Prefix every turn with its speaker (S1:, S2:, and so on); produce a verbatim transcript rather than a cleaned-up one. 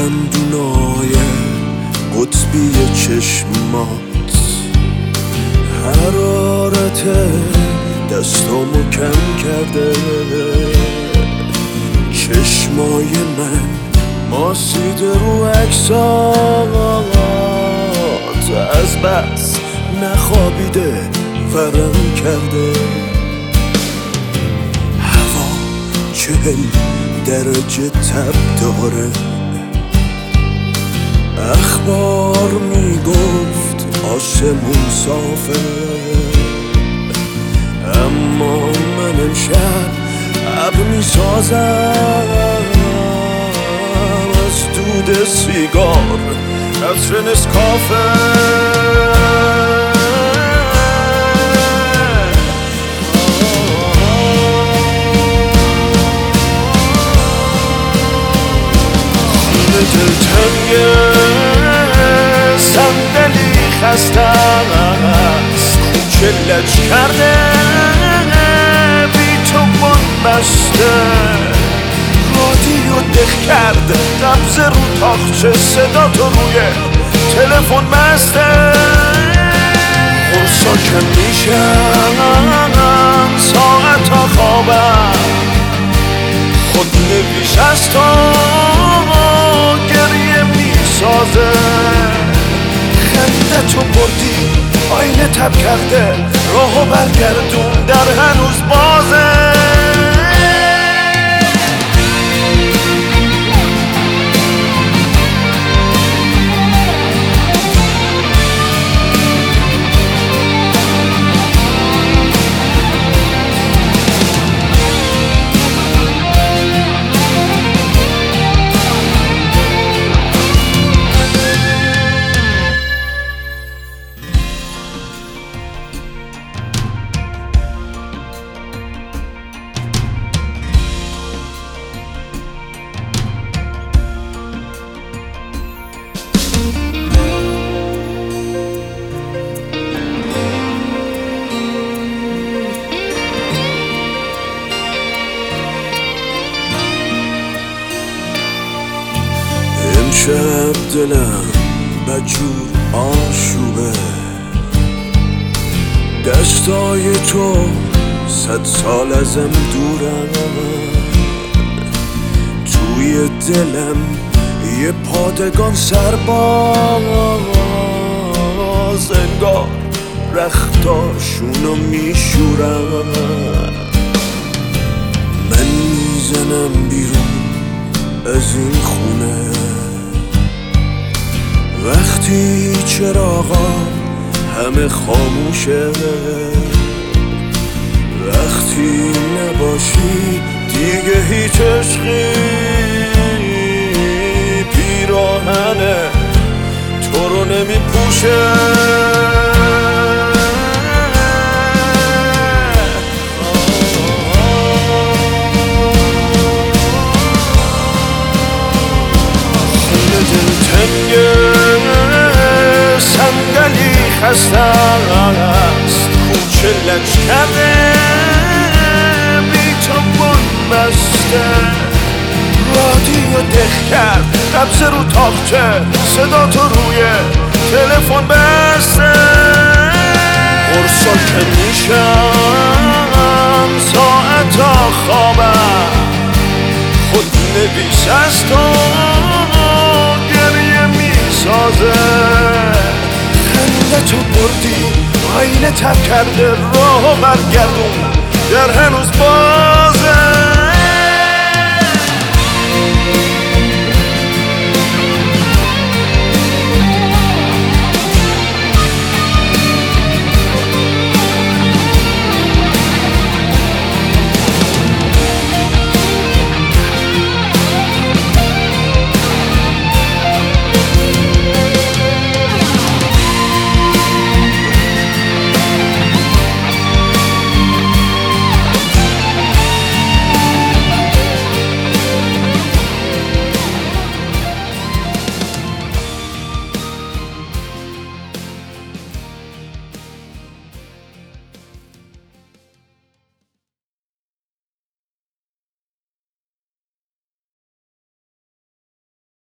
S1: دندونای قطبی چشمات، حرارت دستامو کم کرده. چشمای من ماسیده رو عکسات، از بس نخوابیده ورم کرده. هوا چهل درجه تب داره، اخبار میگفت آسمون صافه، اما من امشب ابر میسازم از دود سیگار عطر نسکافه. دلتنگ صندلی خسته است، کوچه لج کرده بی تو بند بسته. رادیو دق کرد نبض رو تاخچه، صدا تو روی تلفن بسته. خورسا کم میشن ساعتا خوابم، خود نویش از تو گریه میسازه. خنده تو بردی آینه تب کرده، راهو برگردون در هنوز بازه. امشب دلم بدجور آشوبه، دستای تو صد سال ازم دورن. توی دلم یه پادگان سرباز، انگار رختاشونو میشورن. من میزنم بیرون از این خونه وقتی چراغا همه خاموشه. وقتی نباشی دیگه هیچ عشقی پیراهن تو رو نمی پوشه. صندلی خسته است، کوچه لج کرده بی تو بند بسته. رادیو دق کرد نبض رو تاخچه، صدا تو روی تلفن بسته. قرصا که میشم ساعتا خوابم، خود نویس از تو گریه میسازه. خنده تو بردی آینه تب کرده، راهو برگردون در هنوز با